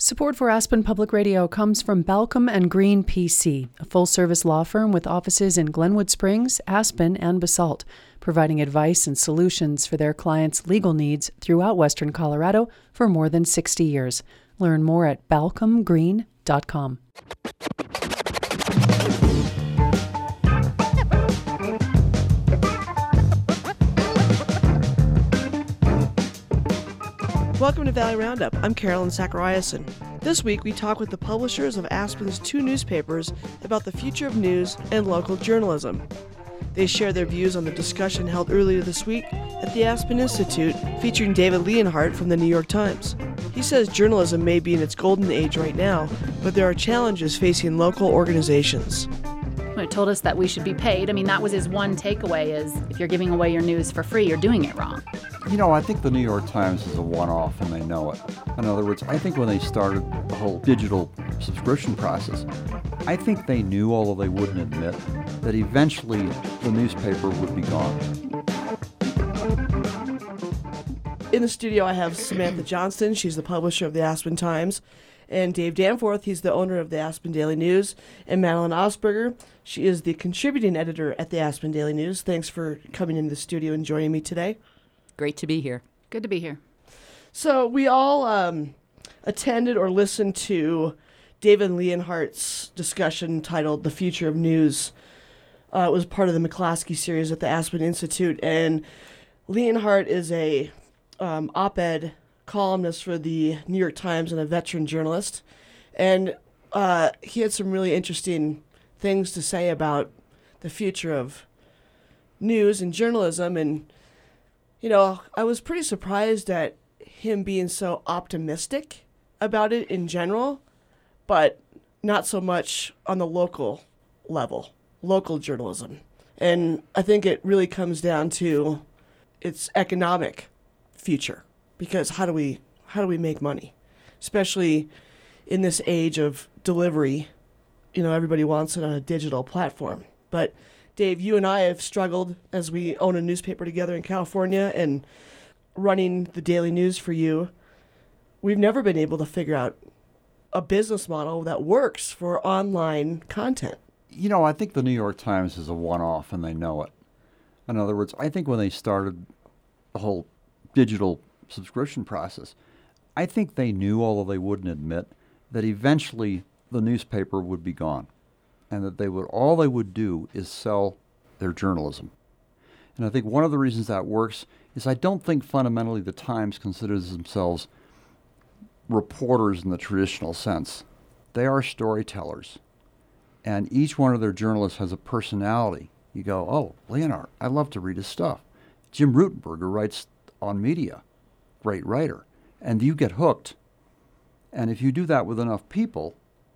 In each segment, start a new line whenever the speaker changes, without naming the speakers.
Support for Aspen Public Radio comes from Balcom and Green PC, a full-service law firm with offices in Glenwood Springs, Aspen, and Basalt, providing advice and solutions for their clients' legal needs throughout Western Colorado for more than 60 years. Learn more at balcomgreen.com.
Welcome to Valley Roundup. I'm Carolyn Zachariason. This week we talk with the publishers of Aspen's two newspapers about the future of news and local journalism. They share their views on the discussion held earlier this week at the Aspen Institute featuring David Leonhardt from the New York Times. He says journalism may be in its golden age right now, but there are challenges facing local organizations.
It told us that we should be paid. I mean, that was his one takeaway is if you're giving away your news for free, you're doing it wrong.
You know, I think the New York Times is a one-off and they know it. In other words, I think when they started the whole digital subscription process, I think they knew, although they wouldn't admit, that eventually the newspaper would be gone.
In the studio, I have Samantha Johnston. She's the publisher of the Aspen Times. And Dave Danforth, he's the owner of the Aspen Daily News. And Madeline Osberger, she is the contributing editor at the Aspen Daily News. Thanks for coming into the studio and joining me today.
Great to be here.
Good to be here.
So we all attended or listened to David Leonhardt's discussion titled The Future of News. It was part of the McClaskey series at the Aspen Institute. And Leonhardt is a op-ed columnist for the New York Times and a veteran journalist. And he had some really interesting things to say about the future of news and journalism. And, you know, I was pretty surprised at him being so optimistic about it in general, but not so much on the local level, local journalism. And I think it really comes down to its economic future. Because how do we make money, especially in this age of delivery? You know, everybody wants it on a digital platform. But Dave, you and I have struggled as we own a newspaper together in California and running the daily news for you. We've never been able to figure out a business model that works for online content.
You know, I think the New York Times is a one-off and they know it. In other words, I think when they started the whole digital subscription process, I think they knew, although they wouldn't admit, that eventually the newspaper would be gone and that all they would do is sell their journalism. And I think one of the reasons that works is I don't think fundamentally the Times considers themselves reporters in the traditional sense. They are storytellers. And each one of their journalists has a personality. You go, oh, Leonhardt, I love to read his stuff. Jim Rutenberger writes on media. Great writer, and you get hooked. And if you do that with enough people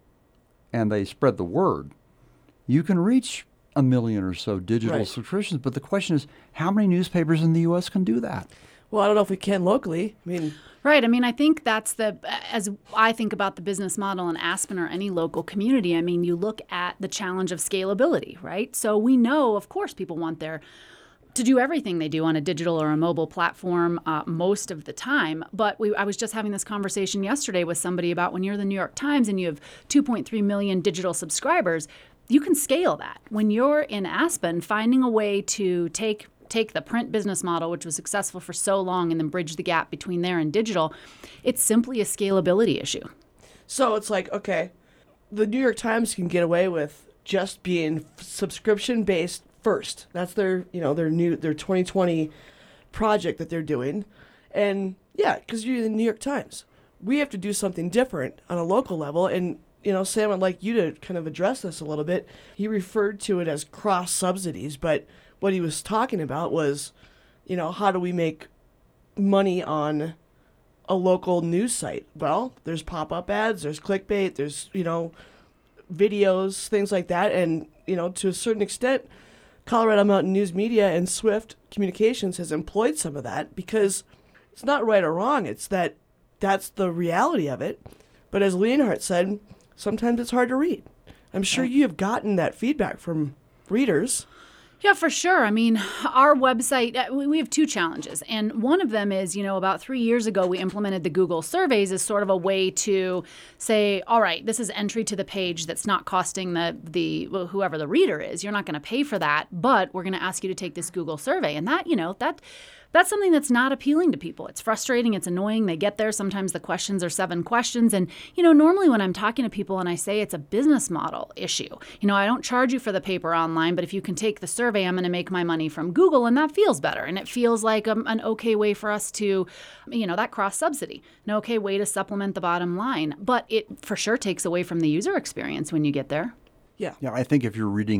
and they spread the word, you can reach 1 million or so digital subscriptions. But the question is, how many newspapers in the U.S. can do that?
Well, I don't know if we can locally.
Right. I mean, I think that's as I think about the business model in Aspen or any local community, I mean, you look at the challenge of scalability, right? So we know, of course, people want to do everything they do on a digital or a mobile platform most of the time. But I was just having this conversation yesterday with somebody about when you're the New York Times and you have 2.3 million digital subscribers, you can scale that. When you're in Aspen, finding a way to take the print business model, which was successful for so long, and then bridge the gap between there and digital, it's simply a scalability issue.
So it's like, okay, the New York Times can get away with just being subscription-based first. That's their 2020 project that they're doing. And yeah, because you're the New York Times. We have to do something different on a local level. And, you know, Sam, I'd like you to kind of address this a little bit. He referred to it as cross subsidies, but what he was talking about was, you know, how do we make money on a local news site? Well, there's pop-up ads, there's clickbait, there's, you know, videos, things like that. And, you know, to a certain extent, Colorado Mountain News Media and Swift Communications has employed some of that because it's not right or wrong. It's that's the reality of it. But as Leonhardt said, sometimes it's hard to read. I'm sure you have gotten that feedback from readers.
Yeah, for sure. I mean, our website, we have two challenges. And one of them is, about 3 years ago, we implemented the Google surveys as sort of a way to say, all right, this is entry to the page that's not costing whoever the reader is. You're not going to pay for that, but we're going to ask you to take this Google survey. And that's something that's not appealing to people. It's frustrating. It's annoying. They get there. Sometimes the questions are 7 questions. And, normally when I'm talking to people and I say it's a business model issue, I don't charge you for the paper online, but if you can take the survey, I'm going to make my money from Google. And that feels better. And it feels like an okay way for us to, that cross subsidy, an okay way to supplement the bottom line. But it for sure takes away from the user experience when you get there.
Yeah.
Yeah, I think if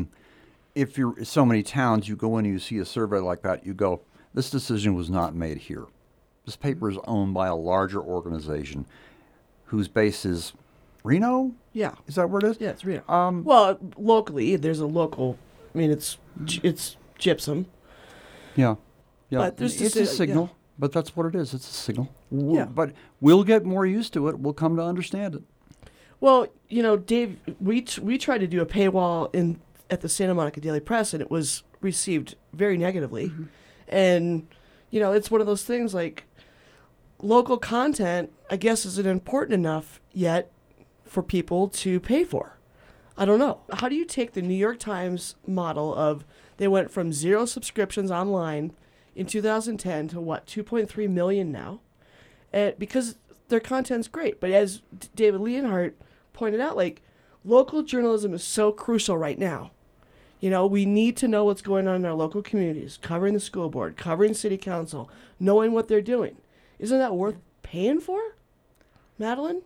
you're so many towns, you go in and you see a survey like that, you go, this decision was not made here. This paper is owned by a larger organization whose base is Reno?
Yeah.
Is that where it is?
Yeah, it's Reno. Well, locally, there's a local, it's gypsum.
Yeah. Yeah.
But
It's a signal, but that's what it is. It's a signal.
Yeah.
But we'll get more used to it. We'll come to understand it.
Well, Dave, we tried to do a paywall at the Santa Monica Daily Press, and it was received very negatively. Mm-hmm. And, it's one of those things like local content, I guess, isn't important enough yet for people to pay for. I don't know. How do you take the New York Times model of they went from 0 subscriptions online in 2010 to 2.3 million now? Because their content's great. But as David Leonhardt pointed out, local journalism is so crucial right now. We need to know what's going on in our local communities, covering the school board, covering city council, knowing what they're doing. Isn't that worth paying for, Madeline?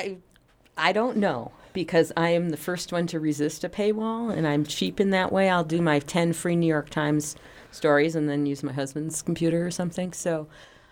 I don't know, because I am the first one to resist a paywall, and I'm cheap in that way. I'll do my 10 free New York Times stories and then use my husband's computer or something. So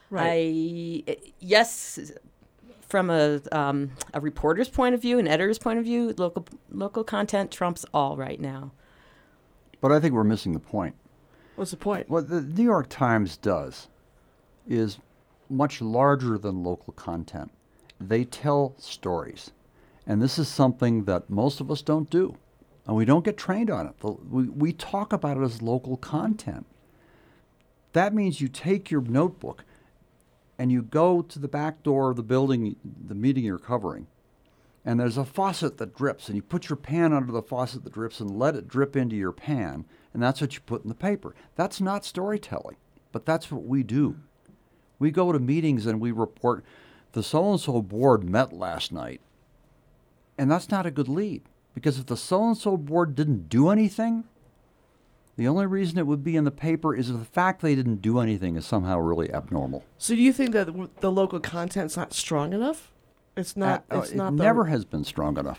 right. Yes, from a reporter's point of view, an editor's point of view, local content trumps all right now.
But I think we're missing the point.
What's the point?
What the New York Times does is much larger than local content. They tell stories. And this is something that most of us don't do. And we don't get trained on it. We talk about it as local content. That means you take your notebook and you go to the back door of the building, the meeting you're covering, and there's a faucet that drips, and you put your pan under the faucet that drips and let it drip into your pan, and that's what you put in the paper. That's not storytelling, but that's what we do. We go to meetings and we report, the so-and-so board met last night, and that's not a good lead, because if the so-and-so board didn't do anything, the only reason it would be in the paper is the fact they didn't do anything is somehow really abnormal.
So do you think that the local content's not strong enough? It
never has been strong enough.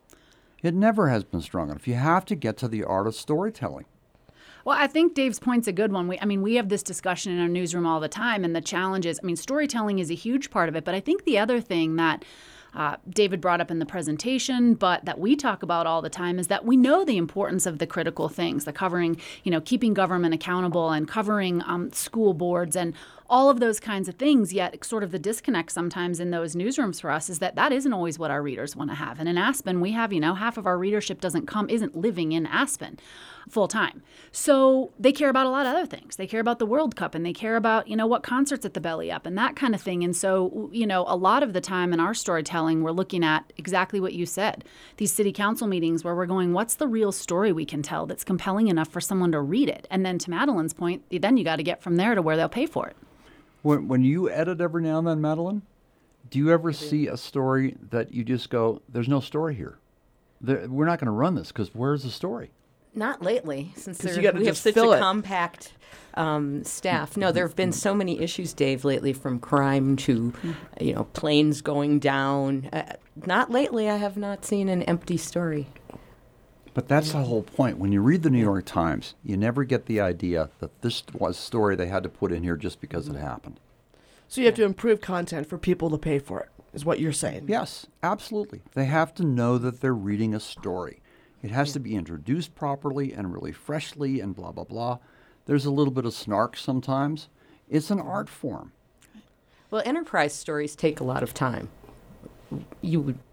It never has been strong enough. You have to get to the art of storytelling.
Well, I think Dave's point's a good one. We have this discussion in our newsroom all the time, and the challenge is, storytelling is a huge part of it, but I think the other thing that David brought up in the presentation, but that we talk about all the time, is that we know the importance of the critical things, the covering, keeping government accountable and covering school boards and all of those kinds of things. Yet sort of the disconnect sometimes in those newsrooms for us is that isn't always what our readers want to have. And in Aspen, we have, half of our readership isn't living in Aspen full time. So they care about a lot of other things. They care about the World Cup, and they care about, what concerts at the Belly Up and that kind of thing. And so, a lot of the time in our storytelling, we're looking at exactly what you said. These city council meetings where we're going, what's the real story we can tell that's compelling enough for someone to read it? And then to Madeline's point, then you got to get from there to where they'll pay for it.
When you edit every now and then, Madeline, do you ever see a story that you just go, there's no story here? We're not going to run this because where's the story?
Not lately, since we have
just
such a compact staff. No, there have been so many issues, Dave, lately, from crime to, planes going down. Not lately. I have not seen an empty story.
But that's the whole point. When you read the New York Times, you never get the idea that this was a story they had to put in here just because it happened.
So you have to improve content for people to pay for it, is what you're saying.
Yes, absolutely. They have to know that they're reading a story. It has to be introduced properly and really freshly and blah, blah, blah. There's a little bit of snark sometimes. It's an art form.
Well, enterprise stories take a lot of time. You would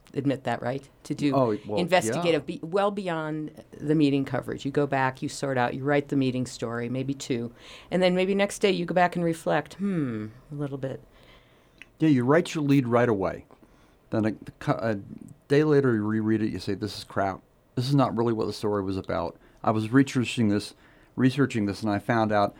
admit that, right? To do
yeah.
investigative, well beyond the meeting coverage. You go back, you sort out, you write the meeting story, maybe 2, and then maybe next day you go back and reflect, a little bit.
Yeah, you write your lead right away. Then a day later you reread it, you say, this is crap. This is not really what the story was about. I was researching this, and I found out,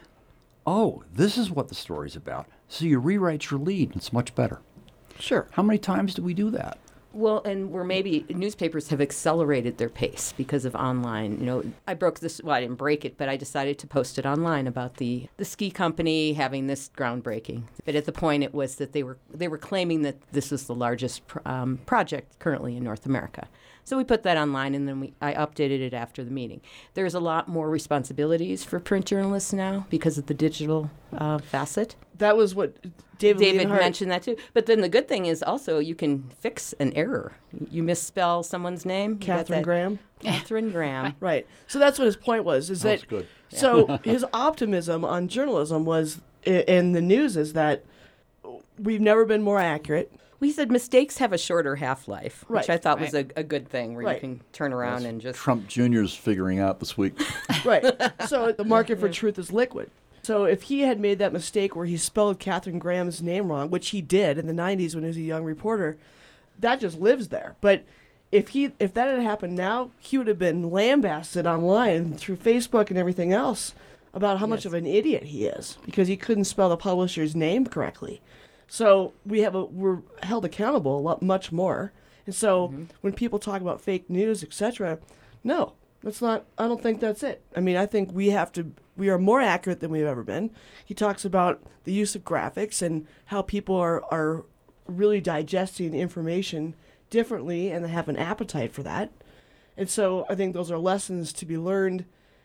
oh, this is what the story's about. So you rewrite your lead, and it's much better.
Sure.
How many times do we do that?
Well, and where maybe newspapers have accelerated their pace because of online. I broke this, well, I didn't break it, but I decided to post it online about the ski company having this groundbreaking. But at the point it was that they were claiming that this was the largest project currently in North America. So we put that online, and then I updated it after the meeting. There's a lot more responsibilities for print journalists now because of the digital facet.
That was what David Leonhardt
mentioned that too. But then the good thing is also you can fix an error. You misspell someone's name.
Catherine Graham.
Catherine Graham.
Right. So that's what his point was.
That's good.
So his optimism on journalism was in the news is that we've never been more accurate.
We said mistakes have a shorter half-life,
Right.
which I thought was a good thing, where
Right.
you can turn around and just...
Trump Jr.'s figuring out this week.
Right. So the market for truth is liquid. So if he had made that mistake where he spelled Catherine Graham's name wrong, which he did in the 90s when he was a young reporter, that just lives there. But if that had happened now, he would have been lambasted online through Facebook and everything else about how much of an idiot he is because he couldn't spell the publisher's name correctly. So we're held accountable much more. And so when people talk about fake news, etc., no, that's not. I don't think that's it. I mean, I think we are more accurate than we've ever been. He talks about the use of graphics and how people are really digesting information differently and they have an appetite for that. And so I think those are lessons to be learned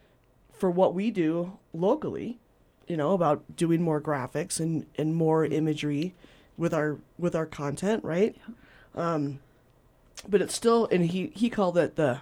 for what we do locally. About doing more graphics and more imagery with our content, right? Yeah. But it's still, and he called it the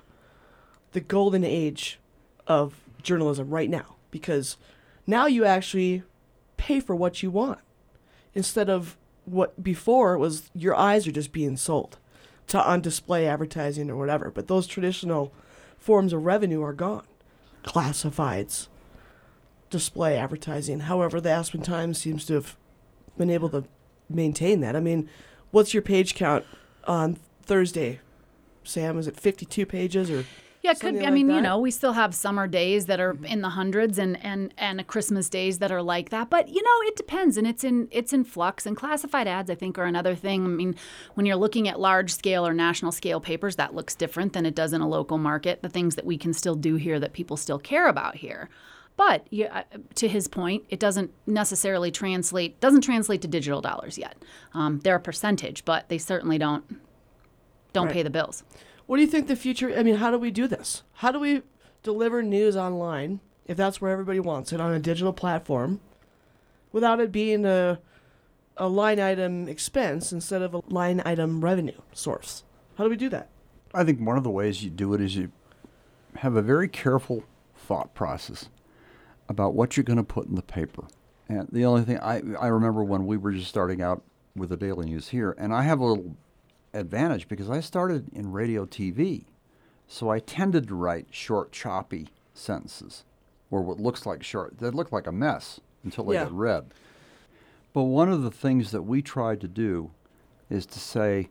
golden age of journalism right now, because now you actually pay for what you want instead of what before was your eyes are just being sold to on display advertising or whatever. But those traditional forms of revenue are gone. Classifieds, display advertising. However, the Aspen Times seems to have been able to maintain that. I mean, what's your page count on Thursday, Sam? Is it 52 pages or?
Yeah, it could be.
something
I mean,
like that?
we still have summer days that are in the hundreds and Christmas days that are like that. But, it depends, and it's in flux. And classified ads, I think, are another thing. I mean, when you're looking at large scale or national scale papers, that looks different than it does in a local market. The things that we can still do here that people still care about here. But to his point, it doesn't necessarily translate to digital dollars yet. They're a percentage, but they certainly don't pay the bills.
What do you think the future? I mean, how do we do this? How do we deliver news online, if that's where everybody wants it, on a digital platform, without it being a line item expense instead of a line item revenue source? How do we do that?
I think one of the ways you do it is you have a very careful thought process about what you're going to put in the paper. And the only thing I remember when we were just starting out with the Daily News here, and I have a little advantage because I started in radio TV, so I tended to write short, choppy sentences, or what looks like short. They look like a mess until they get read. But one of the things that we tried to do is to say,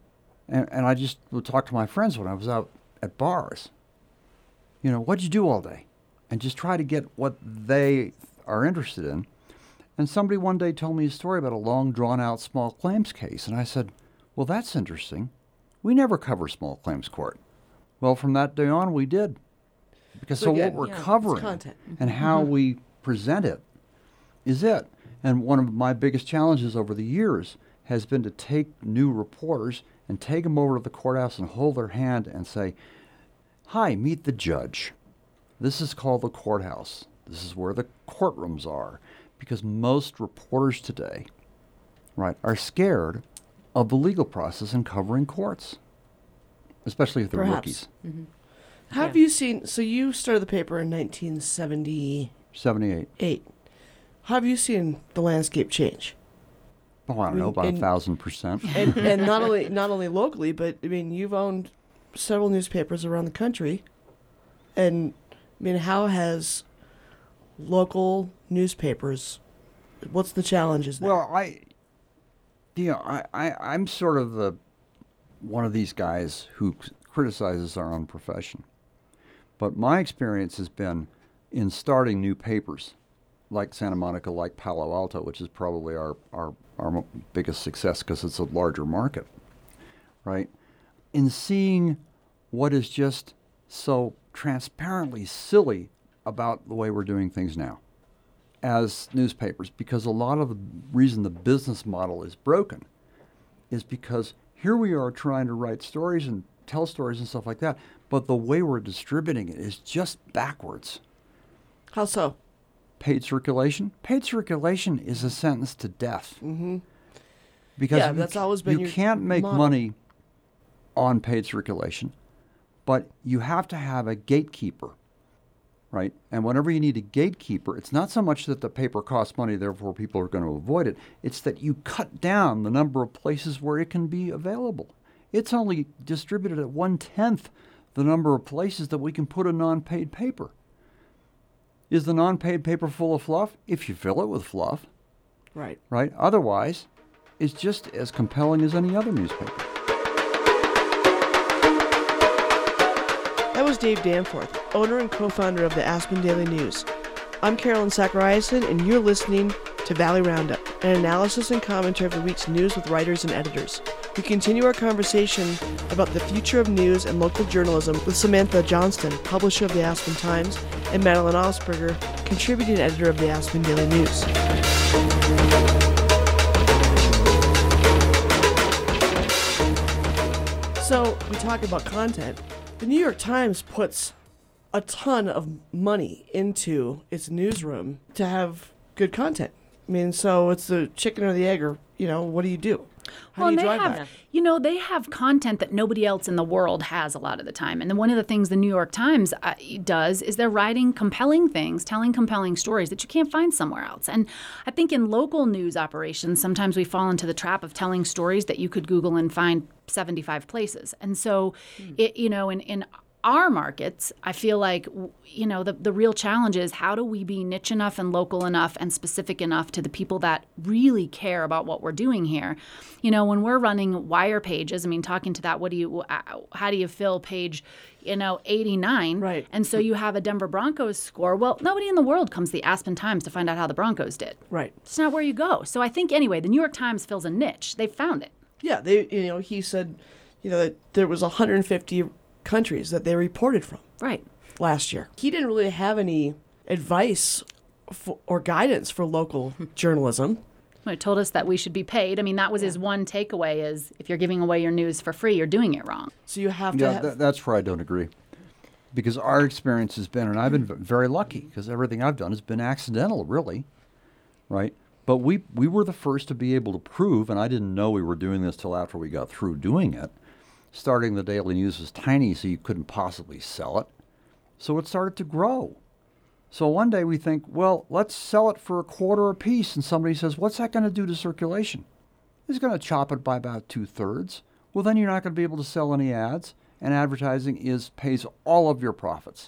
and I just would talk to my friends when I was out at bars, what'd you do all day? And just try to get what they are interested in. And somebody one day told me a story about a long, drawn-out small claims case. And I said, well, that's interesting. We never cover small claims court. Well, from that day on, we did. Because so what we're covering
content.
and how we present it is it. And one of my biggest challenges over the years has been to take new reporters and take them over to the courthouse and hold their hand and say, hi, meet the judge. This is called the courthouse. This is where the courtrooms are. Because most reporters today, right, are scared of the legal process in covering courts, especially if they're rookies.
Mm-hmm. Have you seen, so you started the paper in 1978.
78.
How have you seen the landscape change?
Oh, I don't know, about 1,000%.
And not only locally, but I mean, you've owned several newspapers around the country, and I mean, how has local newspapers? What's the challenges there?
Well, I'm sort of one of these guys who criticizes our own profession. But my experience has been in starting new papers, like Santa Monica, like Palo Alto, which is probably our biggest success because it's a larger market, right? In seeing what is just so transparently silly about the way we're doing things now as newspapers, because a lot of the reason the business model is broken is because here we are trying to write stories and tell stories and stuff like that, but the way we're distributing it is just backwards.
How so?
Paid circulation? Paid circulation is a sentence to death.
Mm-hmm.
Because
that's always been
you
your
can't make
model.
money on paid circulation, but you have to have a gatekeeper, right? And whenever you need a gatekeeper, it's not so much that the paper costs money, therefore people are going to avoid it. It's that you cut down the number of places where it can be available. It's only distributed at 1/10 the number of places that we can put a non-paid paper. Is the non-paid paper full of fluff? If you fill it with fluff,
Right.
right? Otherwise, it's just as compelling as any other newspaper.
That was Dave Danforth, owner and co-founder of the Aspen Daily News. I'm Carolyn Zachariason, and you're listening to Valley Roundup, an analysis and commentary of the week's news with writers and editors. We continue our conversation about the future of news and local journalism with Samantha Johnston, publisher of the Aspen Times, and Madeline Osberger, contributing editor of the Aspen Daily News. So, we talk about content. The New York Times puts a ton of money into its newsroom to have good content. I mean, so it's the chicken or the egg, or, what do you do? How do you drive that?
They have content that nobody else in the world has a lot of the time. And then one of the things the New York Times does is they're writing compelling things, telling compelling stories that you can't find somewhere else. And I think in local news operations, sometimes we fall into the trap of telling stories that you could Google and find 75 places. And so, in our markets, I feel like, the real challenge is how do we be niche enough and local enough and specific enough to the people that really care about what we're doing here. When we're running wire pages, talking to that, how do you fill page, 89?
Right.
And so you have a Denver Broncos score. Well, nobody in the world comes to the Aspen Times to find out how the Broncos did.
Right.
It's not where you go. So I think, anyway, the New York Times fills a niche. They found it.
Yeah, he said, that there was 150 countries that they reported from.
Right.
Last year. He didn't really have any advice or guidance for local journalism.
He told us that we should be paid. That was his one takeaway is if you're giving away your news for free, you're doing it wrong.
So you have to have...
That's where I don't agree. Because our experience has been, and I've been very lucky, because everything I've done has been accidental, really, right? But we were the first to be able to prove, and I didn't know we were doing this till after we got through doing it. Starting the Daily News was tiny, so you couldn't possibly sell it. So it started to grow. So one day we think, well, let's sell it for $0.25 apiece. And somebody says, what's that going to do to circulation? It's going to chop it by about 2/3. Well, then you're not going to be able to sell any ads. And advertising pays all of your profits,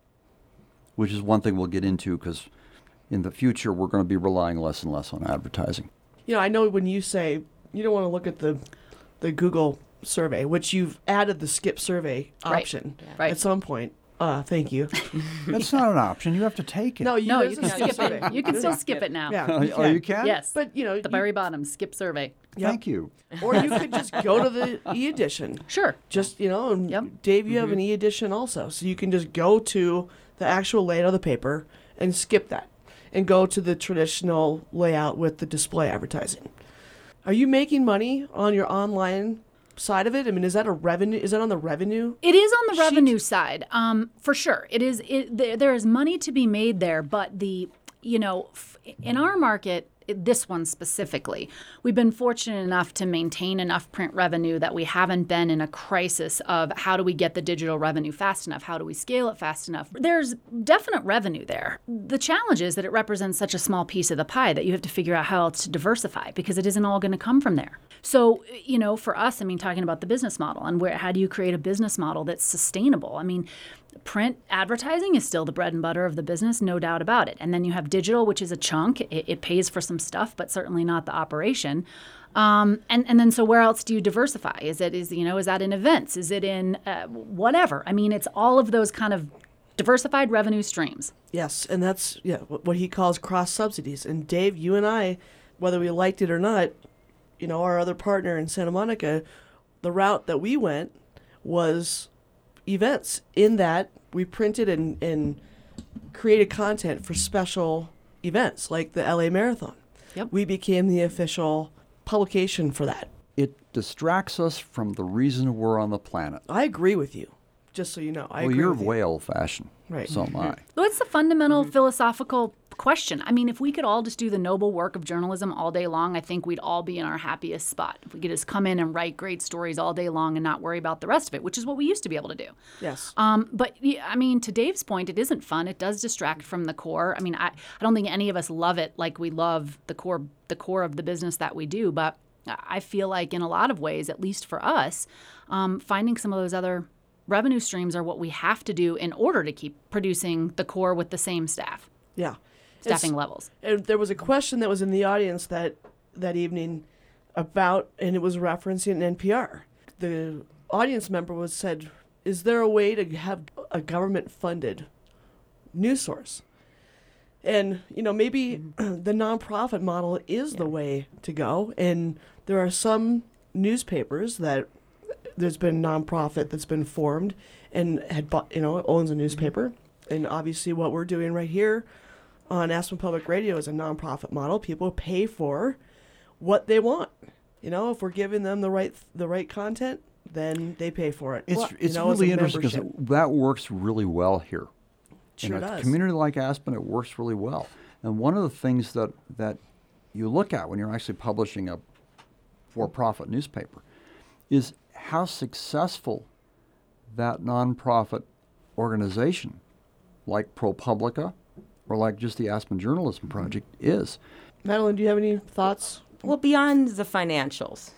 which is one thing we'll get into because in the future we're going to be relying less and less on advertising.
I know when you say you don't want to look at the Google survey, which you've added the skip survey option at some point. Thank you.
That's not an option. You have to take it.
No, you can skip it. You can still skip it now.
Yeah,
you can?
Yes.
But,
at the very bottom, skip survey.
Thank you.
Or you could just go to the e-edition.
Sure.
Just, and Dave, you have an e-edition also. So you can just go to the actual layout of the paper and skip that and go to the traditional layout with the display advertising. Are you making money on your online side of it? Is that a revenue? Is that on the revenue?
It is on the revenue side, for sure. It is. There is money to be made there, but in our market, this one specifically. We've been fortunate enough to maintain enough print revenue that we haven't been in a crisis of how do we get the digital revenue fast enough? How do we scale it fast enough? There's definite revenue there. The challenge is that it represents such a small piece of the pie that you have to figure out how else to diversify because it isn't all going to come from there. So, for us, talking about the business model and how do you create a business model that's sustainable? Print advertising is still the bread and butter of the business, no doubt about it. And then you have digital, which is a chunk. It pays for some stuff, but certainly not the operation. And then so where else do you diversify? Is that in events? Is it in whatever? It's all of those kind of diversified revenue streams.
Yes, and that's what he calls cross subsidies. And Dave, you and I, whether we liked it or not, our other partner in Santa Monica, the route that we went was events, in that we printed and created content for special events like the LA Marathon.
Yep.
We became the official publication for that.
It distracts us from the reason we're on the planet.
I agree with you, just so you know. I agree
you're
with you.
way old-fashioned.
Right.
So am I.
Well, it's the fundamental philosophical question. If we could all just do the noble work of journalism all day long, I think we'd all be in our happiest spot. If we could just come in and write great stories all day long and not worry about the rest of it, which is what we used to be able to do.
Yes.
But to Dave's point, it isn't fun. It does distract from the core. I don't think any of us love it like we love the core of the business that we do. But I feel like in a lot of ways, at least for us, finding some of those other revenue streams are what we have to do in order to keep producing the core with the same staffing levels.
And there was a question that was in the audience that evening about, and it was referencing NPR. The audience member said, is there a way to have a government-funded news source? And, maybe the nonprofit model is the way to go. And there are some newspapers that there's been a nonprofit that's been formed and had bought, owns a newspaper. And obviously what we're doing right here on Aspen Public Radio is a nonprofit model. People pay for what they want. If we're giving them the right content, then they pay for it.
It's really interesting because that works really well here.
Sure
in a
does.
community like Aspen, it works really well. And one of the things that you look at when you're actually publishing a for-profit newspaper is how successful that nonprofit organization, like ProPublica or like just the Aspen Journalism Project, is.
Madeline, do you have any thoughts?
Well, beyond the financials,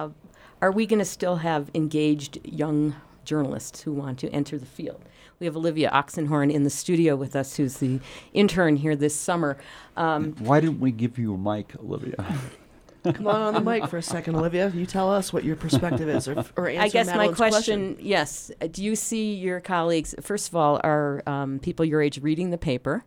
are we going to still have engaged young journalists who want to enter the field? We have Olivia Oxenhorn in the studio with us, who's the intern here this summer.
Why didn't we give you a mic, Olivia?
Come on the mic for a second, Olivia. You tell us what your perspective is, or answer
I guess
Madeline's
my question, yes. Do you see your colleagues, first of all, are people your age reading the paper?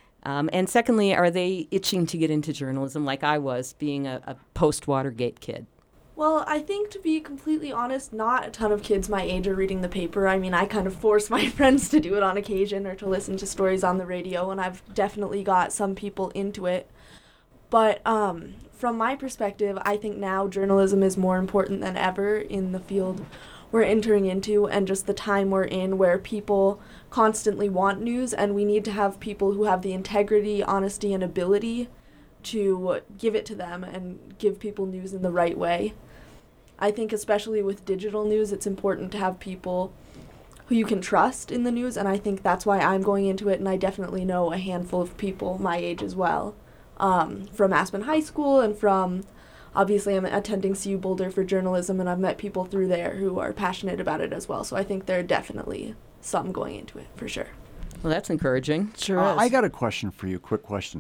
And secondly, are they itching to get into journalism like I was, being a post-Watergate kid?
Well, I think, to be completely honest, not a ton of kids my age are reading the paper. I kind of force my friends to do it on occasion or to listen to stories on the radio, and I've definitely got some people into it. But from my perspective, I think now journalism is more important than ever in the field we're entering into and just the time we're in, where people constantly want news, and we need to have people who have the integrity, honesty, and ability to give it to them and give people news in the right way. I think especially with digital news, it's important to have people who you can trust in the news, and I think that's why I'm going into it, and I definitely know a handful of people my age as well, from Aspen High School and from, obviously I'm attending CU Boulder for journalism, and I've met people through there who are passionate about it as well, so I think there are definitely some going into it, for sure.
Well, that's encouraging.
Sure is.
I got a question for you, quick question.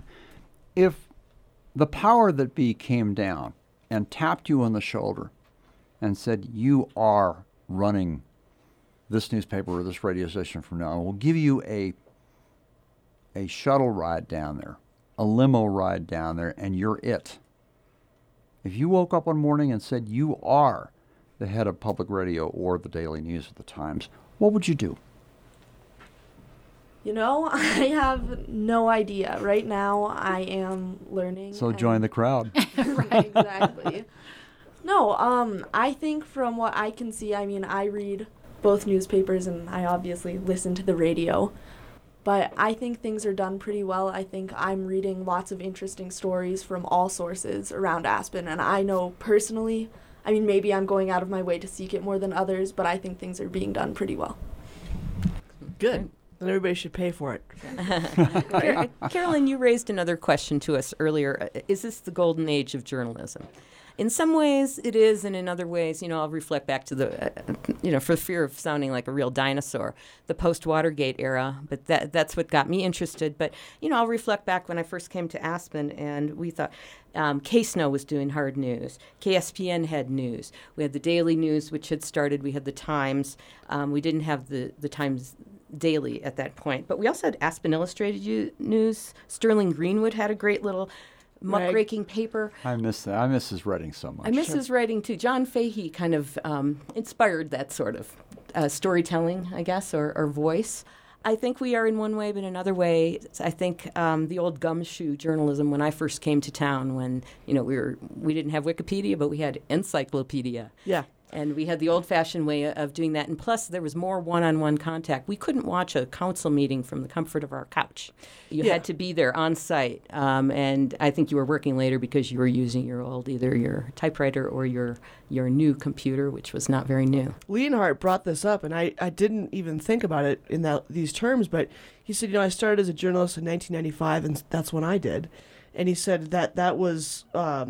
If the power that be came down and tapped you on the shoulder and said, you are running this newspaper or this radio station from now on, we'll give you a shuttle ride down there, a limo ride down there, and you're it. If you woke up one morning and said you are the head of public radio or the Daily News at the Times, what would you do?
I have no idea. Right now, I am learning.
So join the crowd.
Right, exactly. No, I think from what I can see, I read both newspapers and I obviously listen to the radio. But I think things are done pretty well. I think I'm reading lots of interesting stories from all sources around Aspen. And I know personally, I mean, maybe I'm going out of my way to seek it more than others, but I think things are being done pretty well.
Good. Then everybody should pay for it.
Carolyn, you raised another question to us earlier. Is this the golden age of journalism? In some ways, it is, and in other ways, I'll reflect back to the, for fear of sounding like a real dinosaur, the post-Watergate era. But that's what got me interested. But, I'll reflect back when I first came to Aspen, and we thought KSNO was doing hard news. KSPN had news. We had the Daily News, which had started. We had the Times. We didn't have the Times Daily at that point. But we also had Aspen Illustrated News. Sterling Greenwood had a great little muckraking paper.
I miss that. I miss his writing so much.
I miss his writing too. John Fahey kind of inspired that sort of storytelling, I guess, or voice. I think we are in one way, but in another way, I think the old gumshoe journalism when I first came to town, when we didn't have Wikipedia, but we had encyclopedia.
Yeah.
And we had the old-fashioned way of doing that. And plus, there was more one-on-one contact. We couldn't watch a council meeting from the comfort of our couch. You had to be there on site. And I think you were working later because you were using either your typewriter or your new computer, which was not very new.
Leonhardt brought this up, and I didn't even think about it in these terms, but he said, I started as a journalist in 1995, and that's when I did. And he said that was,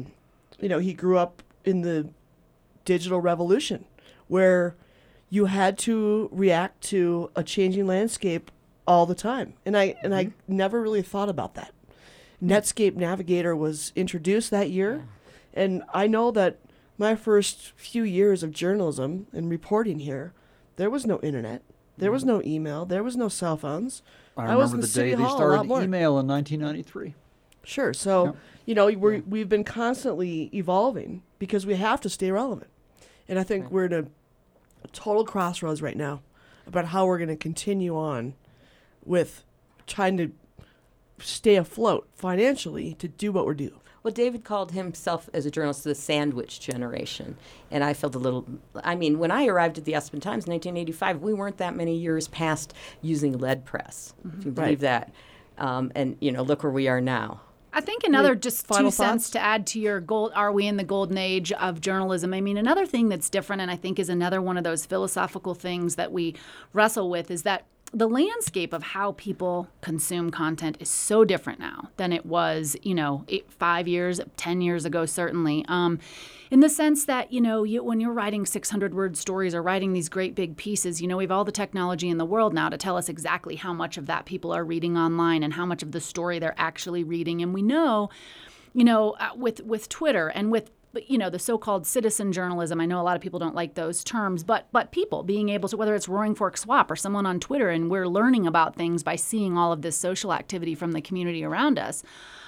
he grew up in the digital revolution where you had to react to a changing landscape all the time. And I never really thought about that. Netscape Navigator was introduced that year. Yeah. And I know that my first few years of journalism and reporting here, there was no internet. There was no email. There was no cell phones.
I remember the day they started email in 1993.
Sure. So, we've been constantly evolving because we have to stay relevant. And I think we're at a total crossroads right now about how we're going to continue on with trying to stay afloat financially to do what we're doing.
Well, David called himself as a journalist the sandwich generation. And I felt when I arrived at the Aspen Times in 1985, we weren't that many years past using lead press, if you believe that. And look where we are now.
I think another just 2 cents
thoughts
to add to your are we in the golden age of journalism? I mean, another thing that's different, and I think is another one of those philosophical things that we wrestle with, is that the landscape of how people consume content is so different now than it was, 5 years, 10 years ago, certainly. In the sense that, when you're writing 600-word stories or writing these great big pieces, we have all the technology in the world now to tell us exactly how much of that people are reading online and how much of the story they're actually reading. And we know, with Twitter and with the so-called citizen journalism, I know a lot of people don't like those terms, but people being able to, whether it's Roaring Fork Swap or someone on Twitter, and we're learning about things by seeing all of this social activity from the community around us.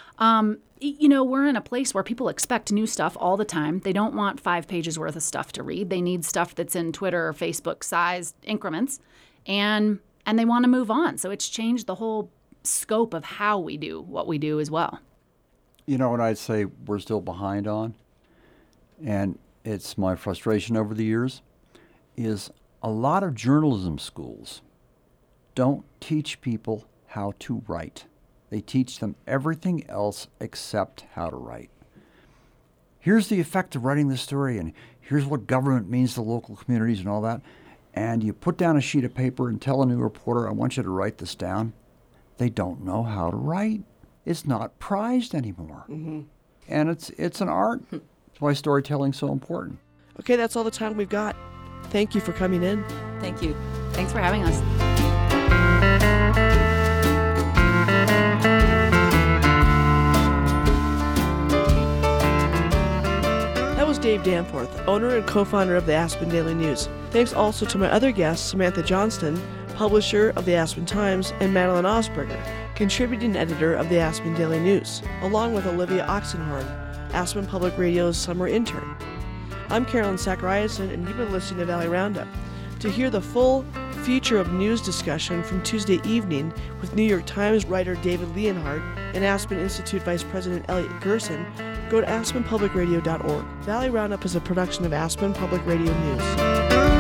We're in a place where people expect new stuff all the time. They don't want 5 pages worth of stuff to read. They need stuff that's in Twitter or Facebook sized increments, and they want to move on. So it's changed the whole scope of how we do what we do as well.
You know what I'd say we're still behind on? And it's my frustration over the years, is a lot of journalism schools don't teach people how to write. They teach them everything else except how to write. Here's the effect of writing this story, and here's what government means to local communities and all that. And you put down a sheet of paper and tell a new reporter, I want you to write this down. They don't know how to write. It's not prized anymore. Mm-hmm. And it's an art. That's why storytelling's so important.
Okay, that's all the time we've got. Thank you for coming in.
Thank you.
Thanks for having us.
That was Dave Danforth, owner and co-founder of the Aspen Daily News. Thanks also to my other guests, Samantha Johnston, publisher of the Aspen Times, and Madeline Osberger, contributing editor of the Aspen Daily News, along with Olivia Oxenhorn, Aspen Public Radio's summer intern. I'm Carolyn Zachariason, and you've been listening to Valley Roundup. To hear the full Future of News discussion from Tuesday evening with New York Times writer David Leonhardt and Aspen Institute Vice President Elliot Gerson, go to aspenpublicradio.org. Valley Roundup is a production of Aspen Public Radio News.